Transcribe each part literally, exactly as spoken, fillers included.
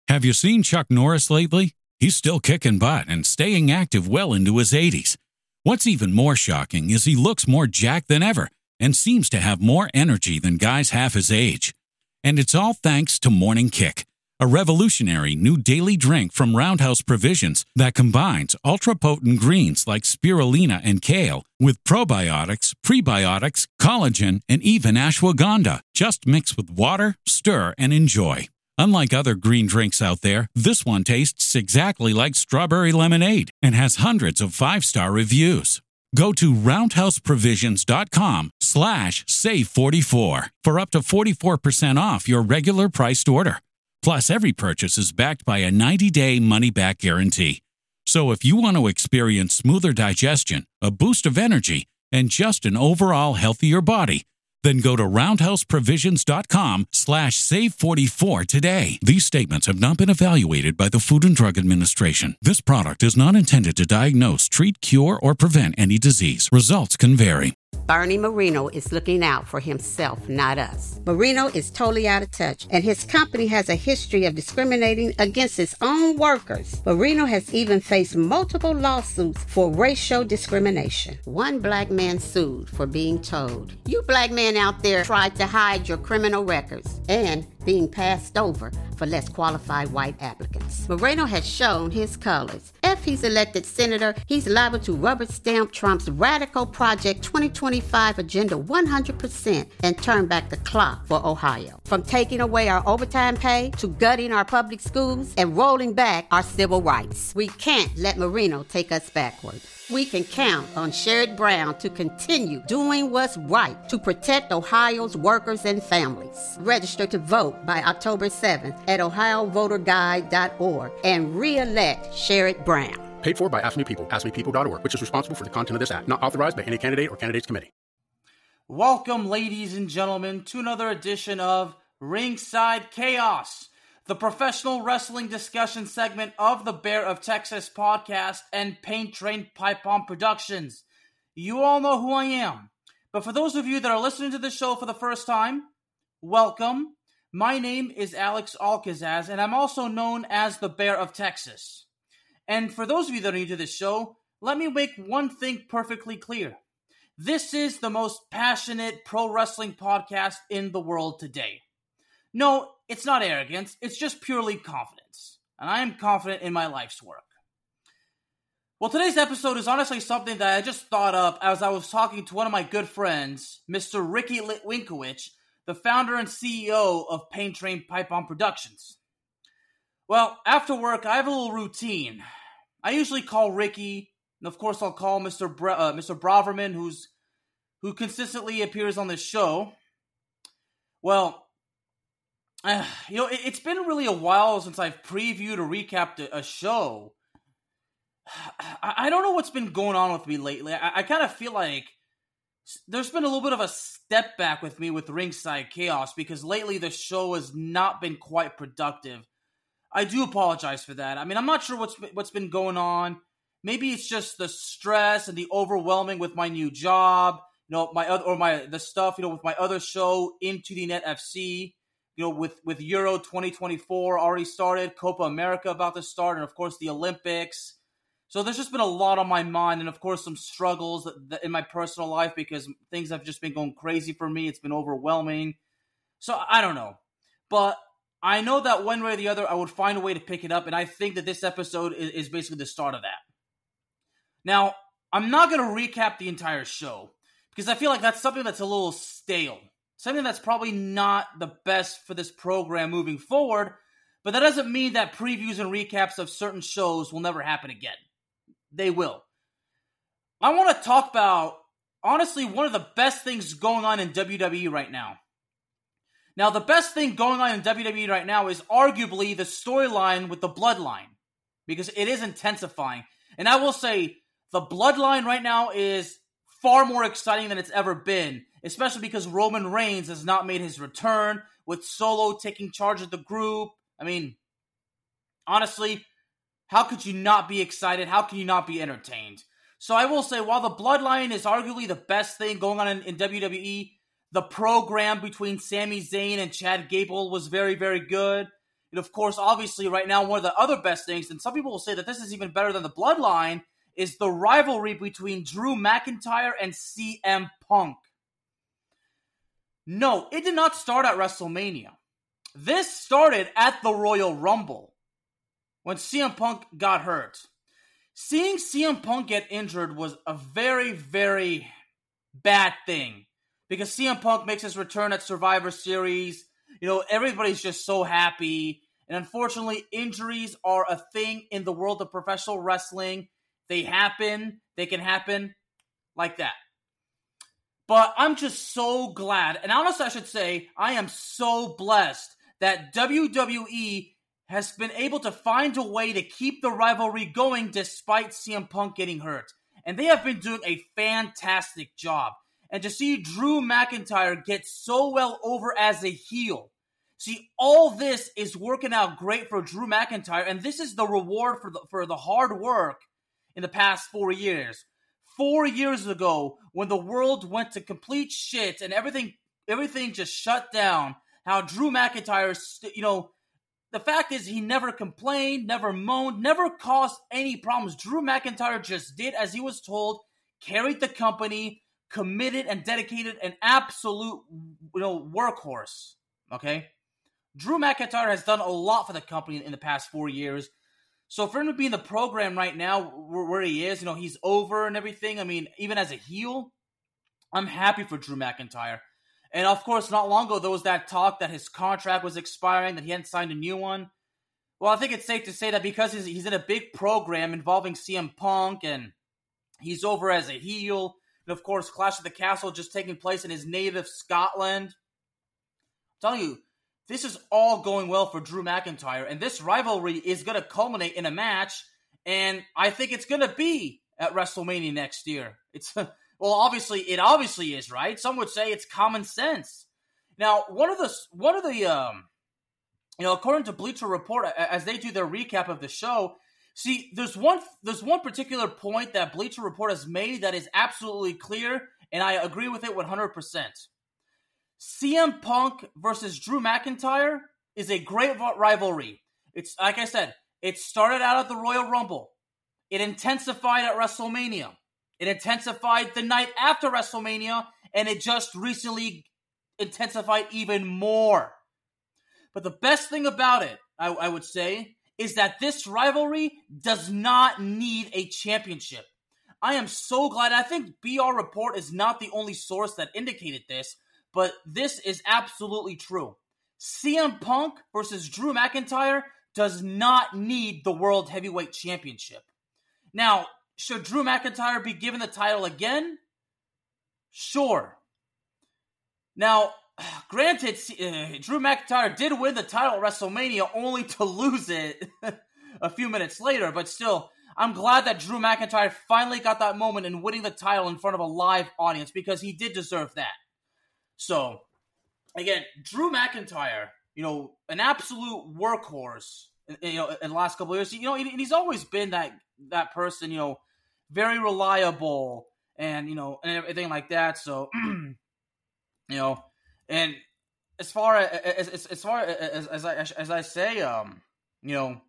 Have you seen Chuck Norris lately? He's still kicking butt and staying active well into his eighties. What's even more shocking is he looks more jacked than ever and seems to have more energy than guys half his age. And it's all thanks to Morning Kick, a revolutionary new daily drink from Roundhouse Provisions that combines ultra-potent greens like spirulina and kale with probiotics, prebiotics, collagen, and even ashwagandha. Just mix with water, stir, and enjoy. Unlike other green drinks out there, this one tastes exactly like strawberry lemonade and has hundreds of five-star reviews. Go to roundhouseprovisions.com slash save44 for up to forty-four percent off your regular priced order. Plus, every purchase is backed by a ninety-day money-back guarantee. So if you want to experience smoother digestion, a boost of energy, and just an overall healthier body, then go to roundhouseprovisions.com slash save44 today. These statements have not been evaluated by the Food and Drug Administration. This product is not intended to diagnose, treat, cure, or prevent any disease. Results can vary. Bernie Marino is looking out for himself, not us. Marino is totally out of touch, and his company has a history of discriminating against its own workers. Marino has even faced multiple lawsuits for racial discrimination. One black man sued for being told, "You black men out there tried to hide your criminal records," and being passed over for less qualified white applicants. Moreno has shown his colors. If he's elected senator, he's liable to rubber stamp Trump's radical Project twenty twenty-five agenda one hundred percent and turn back the clock for Ohio. From taking away our overtime pay to gutting our public schools and rolling back our civil rights. We can't let Moreno take us backward. We can count on Sherrod Brown to continue doing what's right to protect Ohio's workers and families. Register to vote by October seventh at ohio voter guide dot org and re-elect Sherrod Brown. Paid for by Ask Me People, ask me people dot org, which is responsible for the content of this act. Not authorized by any candidate or candidates committee. Welcome, ladies and gentlemen, to another edition of Ringside Chaos, the professional wrestling discussion segment of the Bear of Texas podcast and Paint Train Pipe Bomb Productions. You all know who I am, but for those of you that are listening to the show for the first time, welcome. My name is Alex Alcazaz, and I'm also known as the Bear of Texas. And for those of you that are new to this show, let me make one thing perfectly clear. This is the most passionate pro wrestling podcast in the world today. No, it's not arrogance, it's just purely confidence. And I am confident in my life's work. Well, today's episode is honestly something that I just thought up as I was talking to one of my good friends, Mister Ricky Litwinkowicz, the founder and C E O of Paint Train Pipe Bomb Productions. Well, after work, I have a little routine. I usually call Ricky, and of course I'll call Mister Bra- uh, Mister Braverman, who's who consistently appears on this show. Well, Uh, you know, it, it's been really a while since I've previewed or recapped a, a show. I, I don't know what's been going on with me lately. I, I kind of feel like there's been a little bit of a step back with me with Ringside Chaos because lately the show has not been quite productive. I do apologize for that. I mean, I'm not sure what's what's been going on. Maybe it's just the stress and the overwhelming with my new job, you know, my other or my the stuff, you know, with my other show, Into the Net F C. You know, with, with Euro twenty twenty-four already started, Copa America about to start, and of course the Olympics. So there's just been a lot on my mind, and of course some struggles that, that in my personal life because things have just been going crazy for me. It's been overwhelming. So I don't know. But I know that one way or the other I would find a way to pick it up, and I think that this episode is, is basically the start of that. Now, I'm not going to recap the entire show because I feel like that's something that's a little stale. Something that's probably not the best for this program moving forward, but that doesn't mean that previews and recaps of certain shows will never happen again. They will. I want to talk about, honestly, one of the best things going on in W W E right now. Now, the best thing going on in W W E right now is arguably the storyline with the Bloodline, because it is intensifying. And I will say, the Bloodline right now is far more exciting than it's ever been. Especially because Roman Reigns has not made his return, with Solo taking charge of the group. I mean, honestly, how could you not be excited? How can you not be entertained? So I will say, while the Bloodline is arguably the best thing going on in, in W W E, the program between Sami Zayn and Chad Gable was very, very good. And of course, obviously, right now, one of the other best things, and some people will say that this is even better than the Bloodline, is the rivalry between Drew McIntyre and C M Punk. No, it did not start at WrestleMania. This started at the Royal Rumble when C M Punk got hurt. Seeing C M Punk get injured was a very, very bad thing because C M Punk makes his return at Survivor Series. You know, everybody's just so happy. And unfortunately, injuries are a thing in the world of professional wrestling. They happen. They can happen like that. But I'm just so glad, and honestly I should say, I am so blessed that W W E has been able to find a way to keep the rivalry going despite C M Punk getting hurt. And they have been doing a fantastic job. And to see Drew McIntyre get so well over as a heel, see, all this is working out great for Drew McIntyre, and this is the reward for the, for the hard work in the past four years. Four years ago, when the world went to complete shit and everything everything just shut down, how Drew McIntyre, you know, the fact is he never complained, never moaned, never caused any problems. Drew McIntyre just did as he was told, carried the company, committed and dedicated, an absolute, you know, workhorse, okay? Drew McIntyre has done a lot for the company in the past four years. So for him to be in the program right now where, where he is, you know, he's over and everything. I mean, even as a heel, I'm happy for Drew McIntyre. And of course, not long ago, there was that talk that his contract was expiring, that he hadn't signed a new one. Well, I think it's safe to say that because he's, he's in a big program involving C M Punk and he's over as a heel, and of course, Clash of the Castle just taking place in his native Scotland. I'm telling you, this is all going well for Drew McIntyre, and this rivalry is going to culminate in a match, and I think it's going to be at WrestleMania next year. It's well, obviously, it obviously is, right? Some would say it's common sense. Now, one of the one of the um, you know, according to Bleacher Report, as they do their recap of the show, see, there's one there's one particular point that Bleacher Report has made that is absolutely clear, and I agree with it one hundred percent. C M Punk versus Drew McIntyre is a great rivalry. It's like I said, it started out at the Royal Rumble. It intensified at WrestleMania. It intensified the night after WrestleMania, and it just recently intensified even more. But the best thing about it, I, I would say, is that this rivalry does not need a championship. I am so glad. I think B R Report is not the only source that indicated this, but this is absolutely true. C M Punk versus Drew McIntyre does not need the World Heavyweight Championship. Now, should Drew McIntyre be given the title again? Sure. Now, granted, uh, Drew McIntyre did win the title at WrestleMania only to lose it a few minutes later, but still, I'm glad that Drew McIntyre finally got that moment in winning the title in front of a live audience because he did deserve that. So, again, Drew McIntyre, you know, an absolute workhorse, you know, in the last couple of years. You know, he's always been that that person, you know, very reliable and, you know, and everything like that. So, you know, and as far as as, as far as, as I as I say, um, you know,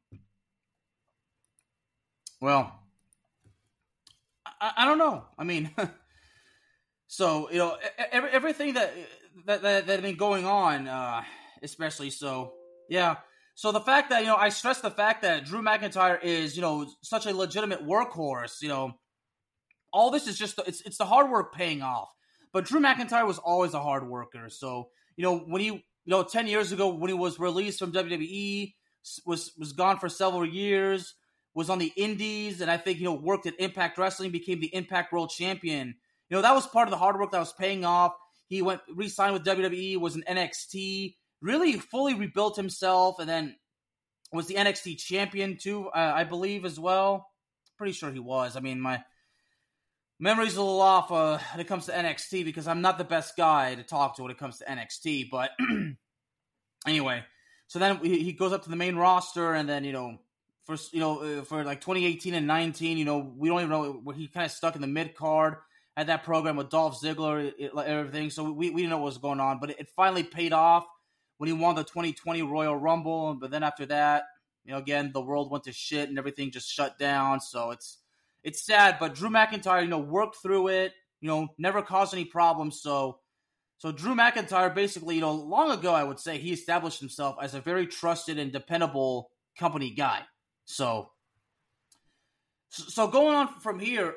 well, I, I don't know. I mean. So, you know, every, everything that, that that that had been going on, uh, especially so, yeah. So the fact that, you know, I stress the fact that Drew McIntyre is, you know, such a legitimate workhorse, you know, all this is just, it's it's the hard work paying off. But Drew McIntyre was always a hard worker. So, you know, when he, you know, ten years ago when he was released from W W E, was was gone for several years, was on the Indies, and I think, you know, worked at Impact Wrestling, became the Impact World Champion. You know, that was part of the hard work that was paying off. He went, re-signed with W W E, was in N X T, really fully rebuilt himself, and then was the N X T champion too, uh, I believe, as well. Pretty sure he was. I mean, my memory's a little off uh, when it comes to N X T because I'm not the best guy to talk to when it comes to N X T. But anyway, so then he goes up to the main roster, and then, you know, for you know uh, for like twenty eighteen and nineteen, you know, we don't even know where he kind of stuck in the mid card. Had that program with Dolph Ziggler, it, everything. So we, we didn't know what was going on, but it, it finally paid off when he won the twenty twenty Royal Rumble. But then after that, you know, again, the world went to shit and everything just shut down. So it's it's sad. But Drew McIntyre, you know, worked through it, you know, never caused any problems. So so Drew McIntyre basically, you know, long ago, I would say he established himself as a very trusted and dependable company guy. So, so going on from here,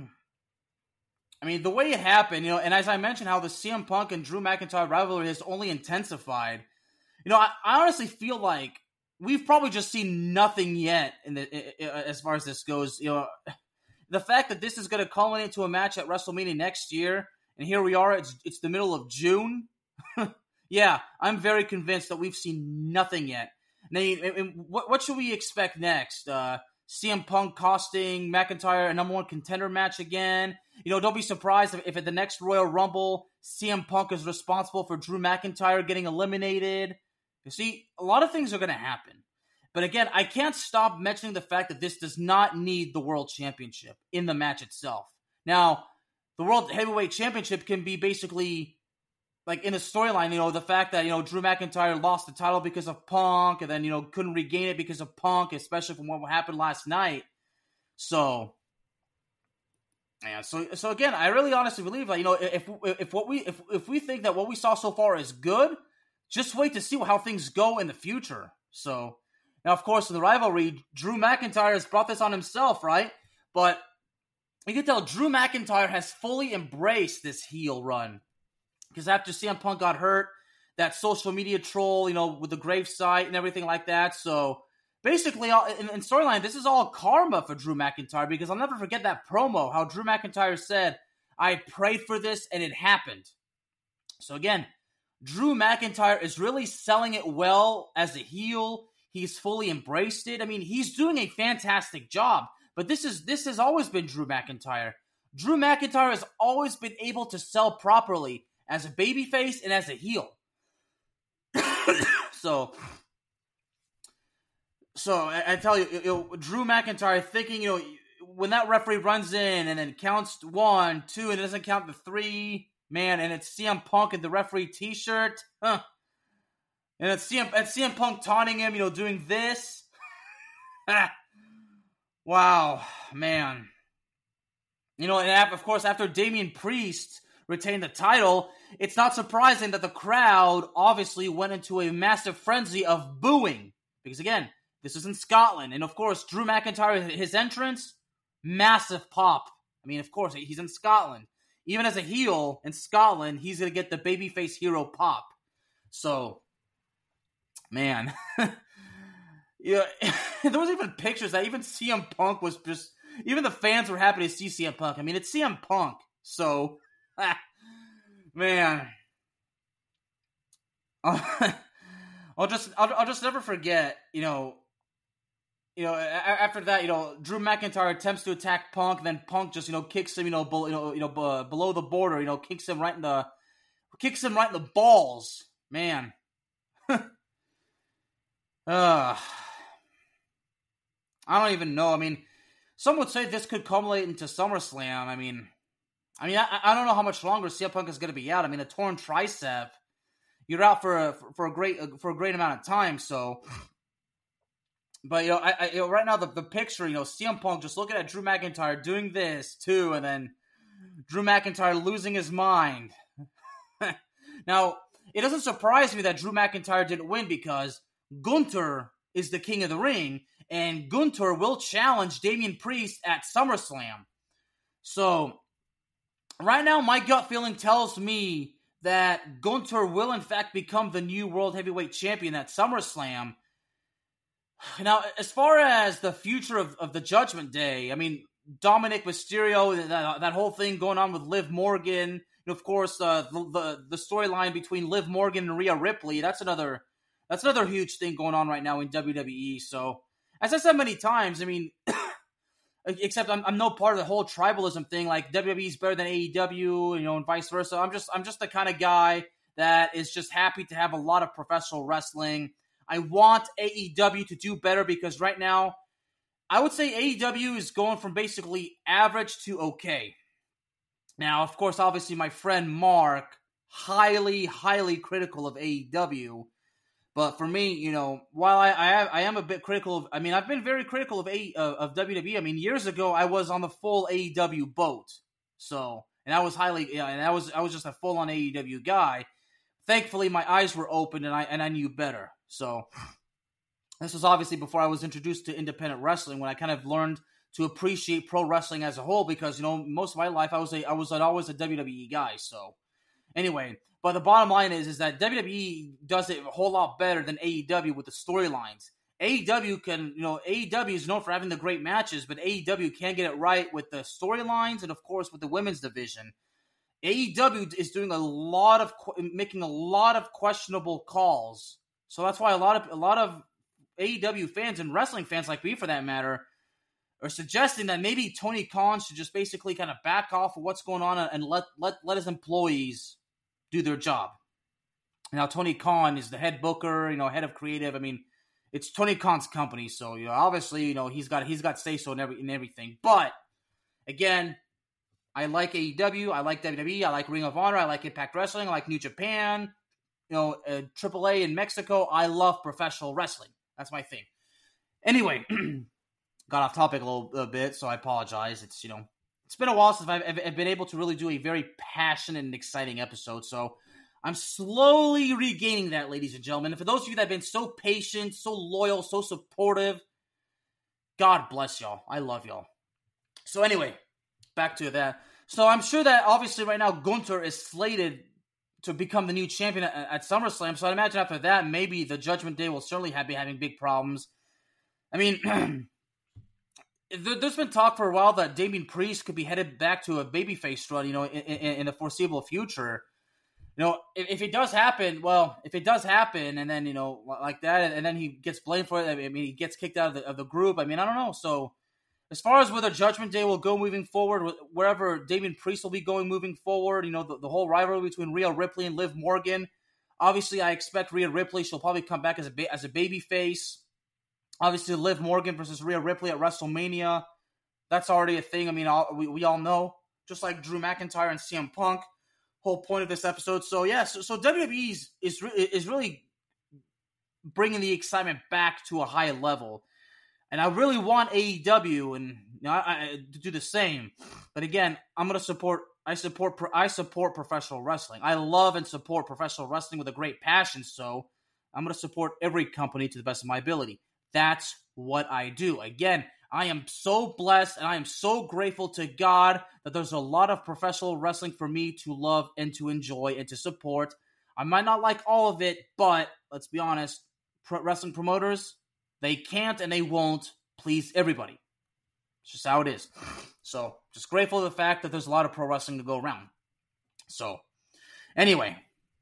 I mean, the way it happened, you know, and as I mentioned, how the C M Punk and Drew McIntyre rivalry has only intensified. You know, I, I honestly feel like we've probably just seen nothing yet in the as far as this goes. You know, the fact that this is going to culminate into a match at WrestleMania next year, and here we are, it's it's the middle of June. Yeah, I'm very convinced that we've seen nothing yet. Now, what, what should we expect next? Uh, C M Punk costing McIntyre a number one contender match again? You know, don't be surprised if, if at the next Royal Rumble, C M Punk is responsible for Drew McIntyre getting eliminated. You see, a lot of things are going to happen. But again, I can't stop mentioning the fact that this does not need the World Championship in the match itself. Now, the World Heavyweight Championship can be basically, like in a storyline, you know, the fact that, you know, Drew McIntyre lost the title because of Punk and then, you know, couldn't regain it because of Punk, especially from what happened last night. So, yeah, so so again, I really honestly believe that, you know, if if what we if if we think that what we saw so far is good, just wait to see how things go in the future. So, now, of course, in the rivalry, Drew McIntyre has brought this on himself, right? But you can tell Drew McIntyre has fully embraced this heel run. Because after C M Punk got hurt, that social media troll, you know, with the gravesite and everything like that. So, basically, in, in storyline, this is all karma for Drew McIntyre. Because I'll never forget that promo, how Drew McIntyre said, I prayed for this and it happened. So, again, Drew McIntyre is really selling it well as a heel. He's fully embraced it. I mean, he's doing a fantastic job. But this is this has always been Drew McIntyre. Drew McIntyre has always been able to sell properly as a babyface and as a heel. so, so I, I tell you, you know, Drew McIntyre thinking, you know, when that referee runs in and then counts one, two, and it doesn't count the three, man, and it's C M Punk in the referee t-shirt, huh? And it's C M, it's C M Punk taunting him, you know, doing this. Wow, man. You know, and of course, after Damian Priest retained the title, it's not surprising that the crowd obviously went into a massive frenzy of booing. Because again, this is in Scotland. And of course, Drew McIntyre, his entrance, massive pop. I mean, of course, he's in Scotland. Even as a heel in Scotland, he's going to get the babyface hero pop. So, man. Yeah, there was even pictures that even C M Punk was just, even the fans were happy to see C M Punk. I mean, it's C M Punk. So, man. I'll just, I'll, I'll just never forget, you know, you know, after that, you know, Drew McIntyre attempts to attack Punk, then Punk just, you know, kicks him, you know, below, you know, you know, uh, below the border, you know, kicks him right in the, kicks him right in the balls, man. uh, I don't even know. I mean, some would say this could culminate into SummerSlam. I mean, I mean, I, I don't know how much longer C M Punk is going to be out. I mean, a torn tricep, you're out for a for a great for a great amount of time. So, but you know, I, I you know, right now the, the picture, you know, C M Punk just looking at Drew McIntyre doing this too, and then Drew McIntyre losing his mind. Now, it doesn't surprise me that Drew McIntyre didn't win because Gunther is the king of the ring, and Gunther will challenge Damian Priest at SummerSlam. So, right now, my gut feeling tells me that Gunther will, in fact, become the new World Heavyweight Champion at SummerSlam. Now, as far as the future of, of the Judgment Day, I mean, Dominic Mysterio, that, that whole thing going on with Liv Morgan, and of course, uh, the the, the storyline between Liv Morgan and Rhea Ripley, that's another that's another huge thing going on right now in W W E. So, as I said many times, I mean, except I'm, I'm no part of the whole tribalism thing, like W W E is better than A E W, you know, and vice versa. I'm just I'm just the kind of guy that is just happy to have a lot of professional wrestling. I want A E W to do better because right now, I would say A E W is going from basically average to okay. Now, of course, obviously, my friend Mark, highly, highly critical of A E W. But for me, you know, while I I, have, I am a bit critical of, I mean, I've been very critical of a of, of W W E. I mean, years ago I was on the full A E W boat, so and I was highly, you know, and I was I was just a full on A E W guy. Thankfully, my eyes were open and I and I knew better. So this was obviously before I was introduced to independent wrestling, when I kind of learned to appreciate pro wrestling as a whole, because, you know, most of my life I was a I was an, always a W W E guy. So anyway, but the bottom line is is that W W E does it a whole lot better than A E W with the storylines. A E W can, you know, A E W is known for having the great matches, but A E W can get it right with the storylines and, of course, with the women's division. A E W is doing a lot of making a lot of questionable calls, so that's why a lot of a lot of A E W fans and wrestling fans like me, for that matter, are suggesting that maybe Tony Khan should just basically kind of back off of what's going on and let let let his employees do their job. Now, Tony Khan is the head booker, you know, head of creative. I mean, it's Tony Khan's company, so, you know, obviously, you know, he's got he's got say so in every in everything. But again, I like A E W, I like W W E, I like Ring of Honor, I like Impact Wrestling, I like New Japan, you know, uh, triple A in Mexico. I love professional wrestling. That's my thing. Anyway, got off topic a little a bit, so I apologize. It's, you know, it's been a while since I've, I've been able to really do a very passionate and exciting episode, so I'm slowly regaining that, ladies and gentlemen. And for those of you that have been so patient, so loyal, so supportive, God bless y'all. I love y'all. So anyway, back to that. So I'm sure that obviously right now Gunther is slated to become the new champion at, at SummerSlam. So I'd imagine after that, maybe the Judgment Day will certainly have, be having big problems. I mean, there, there's been talk for a while that Damian Priest could be headed back to a babyface run, you know, in, in, in the foreseeable future. You know, if, if it does happen, well, if it does happen, and then, you know, like that, and then he gets blamed for it, I mean, he gets kicked out of the, of the group. I mean, I don't know. So as far as whether Judgment Day will go moving forward, wherever Damian Priest will be going moving forward, you know, the, the whole rivalry between Rhea Ripley and Liv Morgan. Obviously, I expect Rhea Ripley, she'll probably come back as a ba- as a baby face. Obviously, Liv Morgan versus Rhea Ripley at WrestleMania. That's already a thing. I mean, all, we, we all know. Just like Drew McIntyre and C M Punk. Whole point of this episode. So, yeah, so, so W W E is, is, is really bringing the excitement back to a high level. And I really want A E W and, you know, I, I, to do the same. But again, I'm going to support, I support, I support professional wrestling. I love and support professional wrestling with a great passion. So I'm going to support every company to the best of my ability. That's what I do. Again, I am so blessed and I am so grateful to God that there's a lot of professional wrestling for me to love and to enjoy and to support. I might not like all of it, but let's be honest, pro- wrestling promoters, they can't and they won't please everybody. It's just how it is. So, just grateful for the fact that there's a lot of pro wrestling to go around. So, anyway.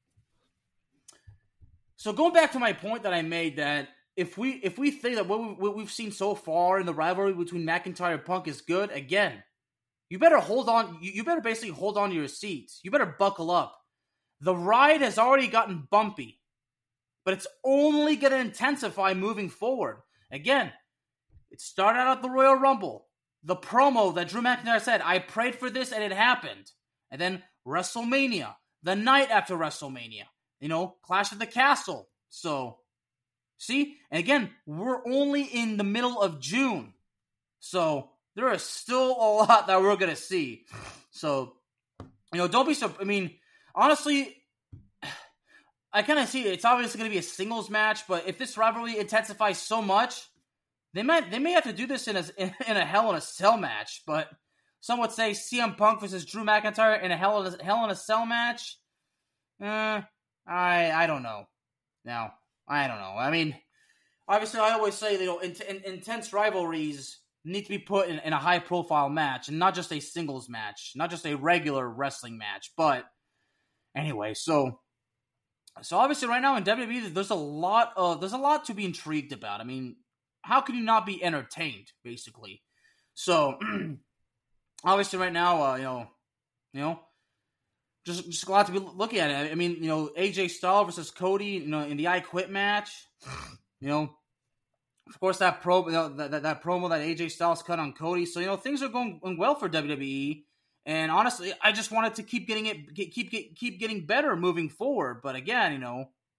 So, going back to my point that I made, that if we if we think that what, we, what we've seen so far in the rivalry between McIntyre and Punk is good, again, you better hold on. You, you better basically hold on to your seats. You better buckle up. The ride has already gotten bumpy, but it's only going to intensify moving forward. Again, it started out at the Royal Rumble. The promo that Drew McIntyre said, I prayed for this and it happened. And then WrestleMania, the night after WrestleMania, you know, Clash of the Castle. So, see? And again, we're only in the middle of June. So, there is still a lot that we're going to see. So, you know, don't be so, I mean, honestly, I kind of see it. It's obviously going to be a singles match, but if this rivalry intensifies so much, they might they may have to do this in a, in a Hell in a Cell match. But some would say C M Punk versus Drew McIntyre in a Hell in a, Hell in a Cell match. Uh, I I don't know. Now I don't know. I mean, obviously, I always say, you know, in, in, intense rivalries need to be put in, in a high profile match, and not just a singles match, not just a regular wrestling match. But anyway, so. So obviously right now in W W E, there's a lot of there's a lot to be intrigued about. I mean, how can you not be entertained, basically? So obviously right now, uh, you know, you know, just just glad to be looking at it. I mean, you know, A J Styles versus Cody, you know, in the I Quit match. You know, of course that pro you know, that, that that promo that A J Styles cut on Cody. So you know, things are going well for W W E. And honestly, I just wanted to keep getting it, keep keep getting better moving forward. But again, you know,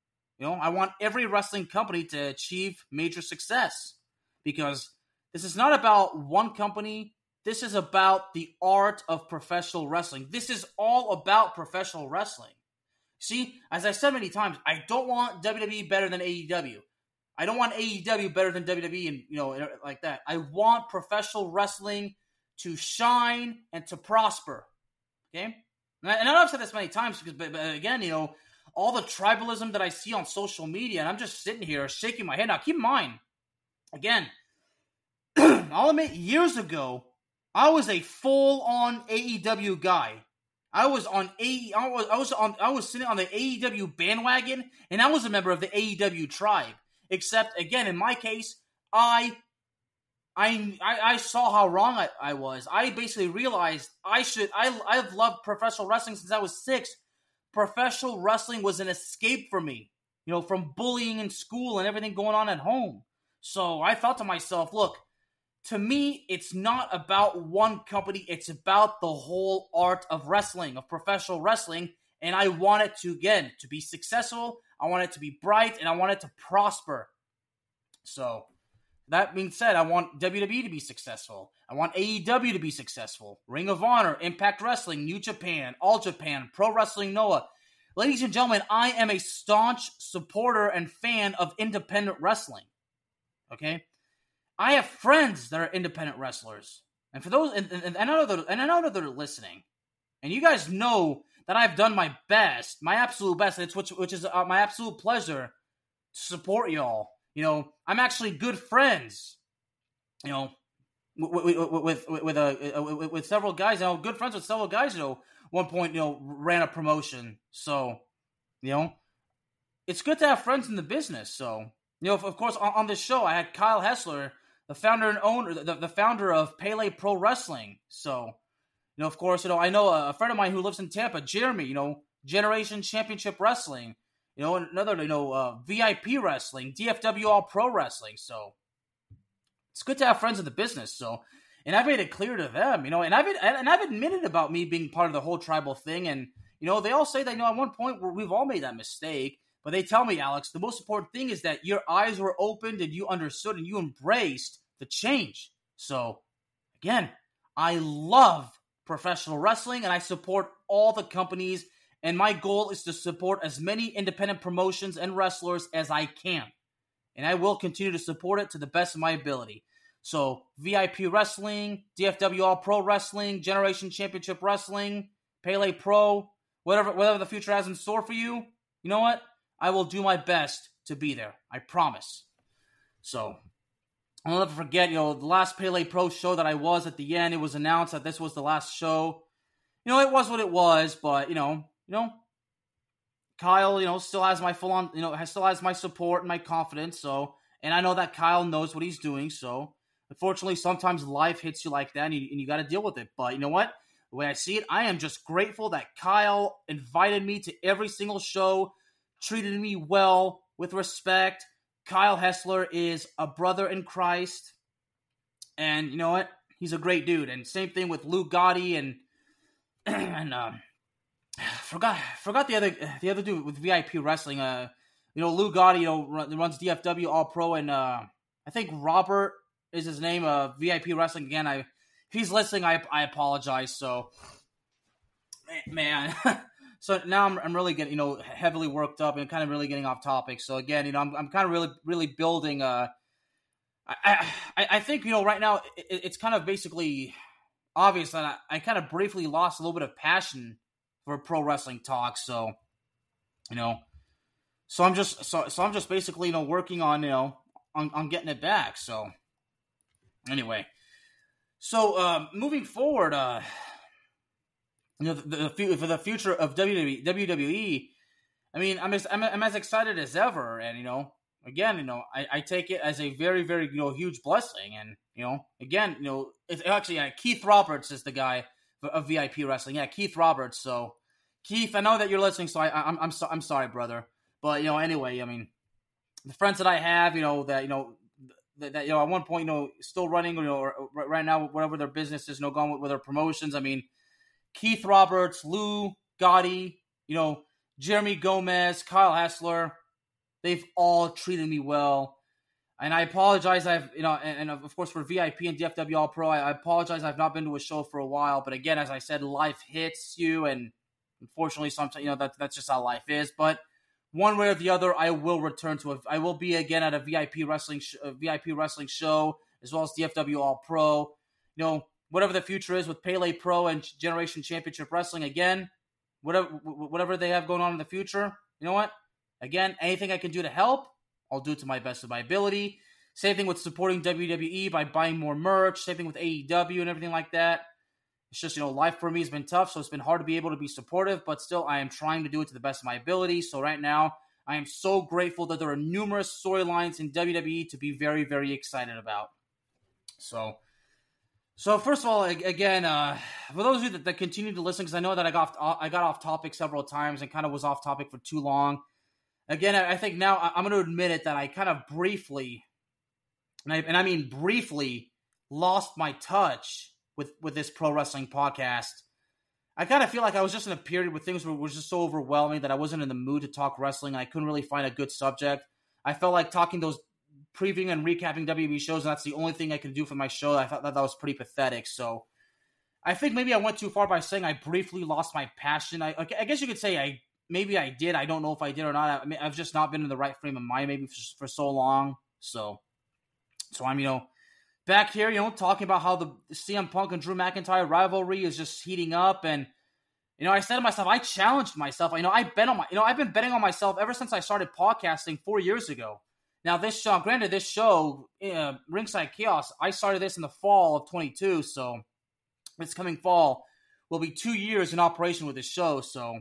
You know, I want every wrestling company to achieve major success because this is not about one company. This is about the art of professional wrestling. This is all about professional wrestling. See, as I said many times, I don't want W W E better than A E W. I don't want A E W better than W W E and, you know, like that. I want professional wrestling to shine and to prosper. Okay? And I, and I know I've said this many times because, but, but again, you know, all the tribalism that I see on social media, and I'm just sitting here shaking my head. Now, keep in mind, again, I'll admit, years ago, I was a full-on A E W guy. I was on A. I was I was on I was sitting on the A E W bandwagon, and I was a member of the A E W tribe. Except again, in my case, I I I, I saw how wrong I, I was. I basically realized I should. I I've loved professional wrestling since I was six. Professional wrestling was an escape for me, you know, from bullying in school and everything going on at home. So I thought to myself, look. To me, it's not about one company. It's about the whole art of wrestling, of professional wrestling. And I want it to, again, to be successful. I want it to be bright, and I want it to prosper. So, that being said, I want W W E to be successful. I want A E W to be successful. Ring of Honor, Impact Wrestling, New Japan, All Japan, Pro Wrestling Noah. Ladies and gentlemen, I am a staunch supporter and fan of independent wrestling. Okay? I have friends that are independent wrestlers, and for those, and, and, and I know that, and I know that they're listening, and you guys know that I've done my best, my absolute best, and it's which, which is uh, my absolute pleasure to support y'all. You know, I'm actually good friends. You know, with with with, with, uh, with, with several guys. You know, good friends with several guys. You know, one point, you know, ran a promotion, so you know, it's good to have friends in the business. So you know, of course, on, on this show, I had Kyle Hessler, the founder and owner, the, the founder of Pele Pro Wrestling. So, you know, of course, you know, I know a, a friend of mine who lives in Tampa, Jeremy, you know, Generation Championship Wrestling, you know, another, you know, uh, V I P Wrestling, D F W All Pro Wrestling. So, it's good to have friends in the business. So, and I've made it clear to them, you know, and I've, and I've admitted about me being part of the whole tribal thing. And, you know, they all say that, you know, at one point we've all made that mistake. But they tell me, Alex, the most important thing is that your eyes were opened and you understood and you embraced the change. So, again, I love professional wrestling and I support all the companies. And my goal is to support as many independent promotions and wrestlers as I can. And I will continue to support it to the best of my ability. So, V I P Wrestling, D F W All Pro Wrestling, Generation Championship Wrestling, Pele Pro, whatever, whatever the future has in store for you, you know what? I will do my best to be there. I promise. So, I'll never forget, you know, the last Pele Pro show that I was at the end, it was announced that this was the last show. You know, it was what it was, but, you know, you know, Kyle, you know, still has my full on, you know, has, still has my support and my confidence, so, and I know that Kyle knows what he's doing, so, unfortunately, sometimes life hits you like that, and you, and you got to deal with it, but you know what? The way I see it, I am just grateful that Kyle invited me to every single show, treated me well, with respect. Kyle Hessler is a brother in Christ. And you know what? He's a great dude. And same thing with Lou Gotti and and um forgot forgot the other the other dude with V I P Wrestling. Uh you know, Lou Gotti, you know, runs D F W All Pro, and uh I think Robert is his name, uh V I P Wrestling. Again, I if he's listening, I I apologize. So man. So now I'm, I'm really getting, you know, heavily worked up and kind of really getting off topic. So again, you know, I'm I'm kind of really, really building. Uh, I, I I think, you know, right now it, it's kind of basically obvious that I, I kind of briefly lost a little bit of passion for pro wrestling talk. So, you know, so I'm just so so I'm just basically, you know, working on, you know, on, on getting it back. So anyway, so uh, moving forward. Uh, You know, the, the, for the future of W W E, I mean, I'm as, I'm, I'm as excited as ever. And, you know, again, you know, I, I take it as a very, very, you know, huge blessing. And, you know, again, you know, it's actually, yeah, Keith Roberts is the guy of V I P Wrestling. Yeah, Keith Roberts. So, Keith, I know that you're listening, so I, I'm I'm, so, I'm sorry, brother. But, you know, anyway, I mean, the friends that I have, you know, that, you know, that, that you know, at one point, you know, still running, you know, or right now, whatever their business is, you know, going with, with their promotions, I mean, Keith Roberts, Lou Gotti, you know, Jeremy Gomez, Kyle Hessler, they've all treated me well. And I apologize. I've, you know, and, and of course for V I P and D F W All Pro, I, I apologize. I've not been to a show for a while. But again, as I said, life hits you, and unfortunately, sometimes, you know, that that's just how life is. But one way or the other, I will return to a. I will be again at a V I P wrestling, sh- a V I P wrestling show, as well as D F W All Pro. You know, whatever the future is with Pele Pro and Generation Championship Wrestling. Again, whatever whatever they have going on in the future. You know what? Again, anything I can do to help, I'll do it to my best of my ability. Same thing with supporting W W E by buying more merch. Same thing with A E W and everything like that. It's just, you know, life for me has been tough, so it's been hard to be able to be supportive, but still I am trying to do it to the best of my ability. So right now, I am so grateful that there are numerous storylines in W W E to be very, very excited about. So, so first of all, again, uh, for those of you that, that continue to listen, because I know that I got off, I got off topic several times and kind of was off topic for too long. Again, I think now I'm going to admit it that I kind of briefly, and I, and I mean briefly, lost my touch with, with this pro wrestling podcast. I kind of feel like I was just in a period where things were, were just so overwhelming that I wasn't in the mood to talk wrestling. I couldn't really find a good subject. I felt like talking those, previewing and recapping W W E shows, and that's the only thing I could do for my show. I thought that that was pretty pathetic. So I think maybe I went too far by saying I briefly lost my passion. I, I guess you could say I maybe I did. I don't know if I did or not. I mean, I've just not been in the right frame of mind maybe for, for so long. So, so I'm, you know, back here, you know, talking about how the C M Punk and Drew McIntyre rivalry is just heating up. And, you know, I said to myself, I challenged myself. You know, I bet on my, you know, I've been betting on myself ever since I started podcasting four years ago. Now, this show, granted, this show, uh, Ringside Chaos, I started this in the fall of twenty-two. So this coming fall will be two years in operation with this show. So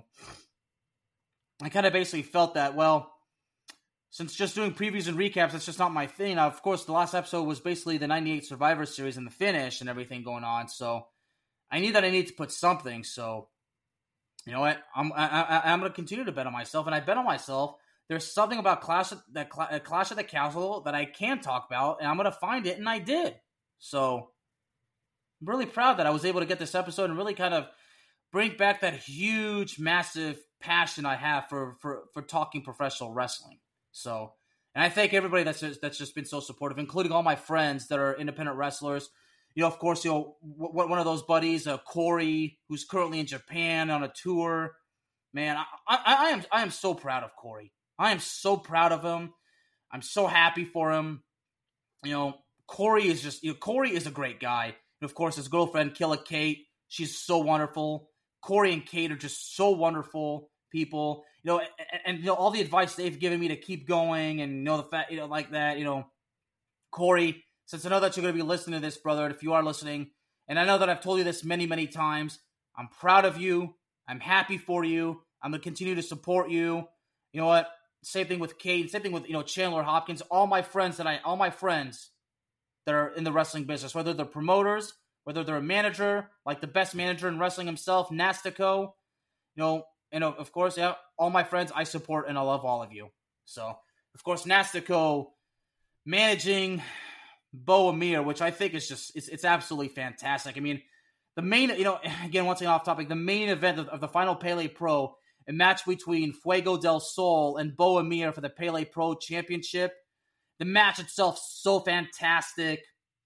I kind of basically felt that, well, since just doing previews and recaps, that's just not my thing. Now, of course, the last episode was basically the ninety-eight Survivor Series and the finish and everything going on. So I knew that I needed to put something. So, you know what? I'm I, I, I'm going to continue to bet on myself. And I bet on myself. There's something about Clash of, that uh, Clash of the Castle that I can talk about. And I'm going to find it. And I did. So I'm really proud that I was able to get this episode and really kind of bring back that huge, massive passion I have for, for, for talking professional wrestling. So, and I thank everybody that's just, that's just been so supportive, including all my friends that are independent wrestlers. You know, of course, you know, w- one of those buddies, uh, Corey, who's currently in Japan on a tour. Man, I, I, I am I am so proud of Corey. I am so proud of him. I'm so happy for him. You know, Corey is just, you know, Corey is a great guy. And of course, his girlfriend, Killa Kate, she's so wonderful. Corey and Kate are just so wonderful people. You know, and, and you know, all the advice they've given me to keep going, and you know, the fact, you know, like that, you know, Corey, since I know that you're going to be listening to this, brother, and if you are listening, and I know that I've told you this many, many times, I'm proud of you. I'm happy for you. I'm going to continue to support you. You know what? Same thing with Kate. Same thing with, you know, Chandler Hopkins. All my friends that I, all my friends that are in the wrestling business, whether they're promoters, whether they're a manager, like the best manager in wrestling himself, Nastico, you know, and of course, yeah, all my friends I support and I love all of you. So, of course, Nastico managing Bo Amir, which I think is just, it's, it's absolutely fantastic. I mean, the main, you know, again, once again off topic, the main event of, of the final Pele Pro, a match between Fuego del Sol and Bo Amir for the Pele Pro Championship. The match itself, so fantastic.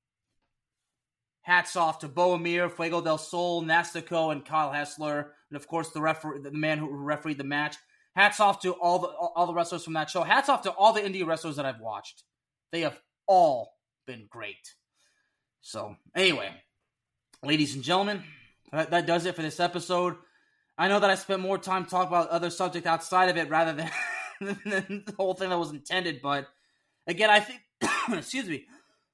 Hats off to Bo Amir, Fuego del Sol, Nastico, and Kyle Hessler, and of course the referee, the man who refereed the match. Hats off to all the all the wrestlers from that show. Hats off to all the indie wrestlers that I've watched. They have all been great. So anyway, ladies and gentlemen, that, that does it for this episode. I know that I spent more time talking about other subject outside of it rather than, than the whole thing that was intended, but again, I think, excuse me,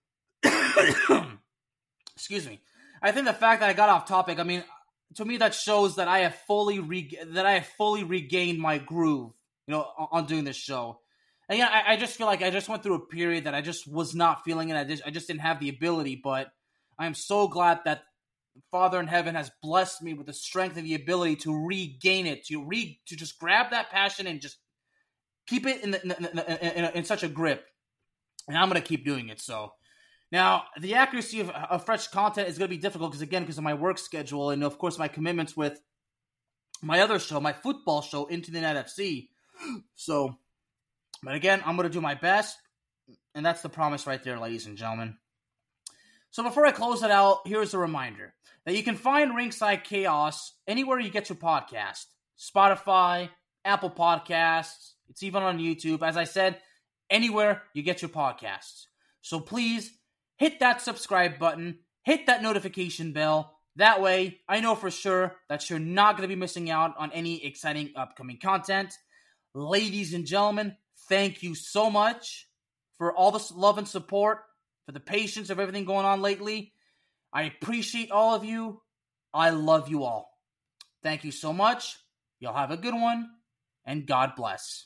excuse me, I think the fact that I got off topic, I mean, to me that shows that I have fully re- that I have fully regained my groove, you know, on, on doing this show. And yeah, I, I just feel like I just went through a period that I just was not feeling it. I just, I just didn't have the ability, but I am so glad that Father in Heaven has blessed me with the strength and the ability to regain it, to re to just grab that passion and just keep it in the, in, in, in, in such a grip. And I'm going to keep doing it. So now the accuracy of, of fresh content is going to be difficult because again, because of my work schedule and of course my commitments with my other show, my football show, Into the Net F C. So But again, I'm going to do my best, and that's the promise right there, ladies and gentlemen. So before I close it out, here's a reminder that you can find Ringside Chaos anywhere you get your podcast. Spotify, Apple Podcasts, it's even on YouTube. As I said, anywhere you get your podcasts. So please hit that subscribe button, hit that notification bell. That way, I know for sure that you're not going to be missing out on any exciting upcoming content. Ladies and gentlemen, thank you so much for all the love and support, for the patience of everything going on lately. I appreciate all of you. I love you all. Thank you so much. Y'all have a good one, and God bless.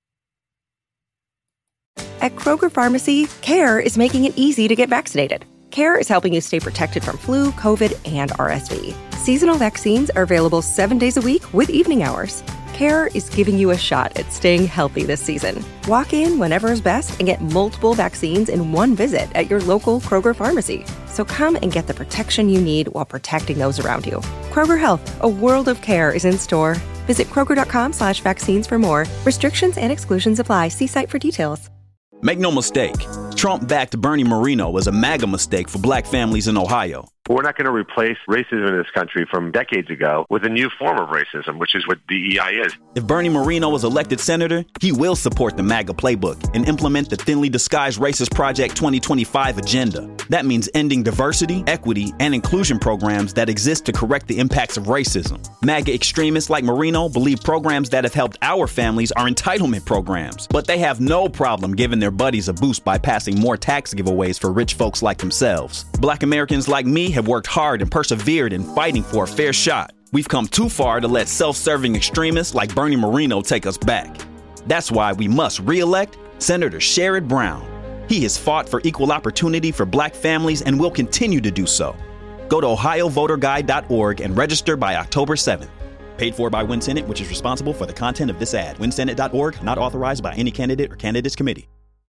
At Kroger Pharmacy, CARE is making it easy to get vaccinated. CARE is helping you stay protected from flu, COVID, and R S V. Seasonal vaccines are available seven days a week with evening hours. CARE is giving you a shot at staying healthy this season. Walk in whenever is best and get multiple vaccines in one visit at your local Kroger Pharmacy. So come and get the protection you need while protecting those around you. Kroger Health, a world of care is in store. Visit Kroger.com slash vaccines for more. Restrictions and exclusions apply. See site for details. Make no mistake, Trump-backed Bernie Moreno was a MAGA mistake for black families in Ohio. We're not going to replace racism in this country from decades ago with a new form of racism, which is what D E I is. If Bernie Moreno is elected senator, he will support the MAGA playbook and implement the thinly disguised Racist Project twenty twenty-five agenda. That means ending diversity, equity, and inclusion programs that exist to correct the impacts of racism. MAGA extremists like Moreno believe programs that have helped our families are entitlement programs, but they have no problem giving their buddies a boost by passing more tax giveaways for rich folks like themselves. Black Americans like me have worked hard and persevered in fighting for a fair shot. We've come too far to let self-serving extremists like Bernie Moreno take us back. That's why we must re-elect Senator Sherrod Brown. He has fought for equal opportunity for black families and will continue to do so. Go to ohio voter guide dot org and register by October seventh. Paid for by WinSenate, which is responsible for the content of this ad. win senate dot org, not authorized by any candidate or candidates committee.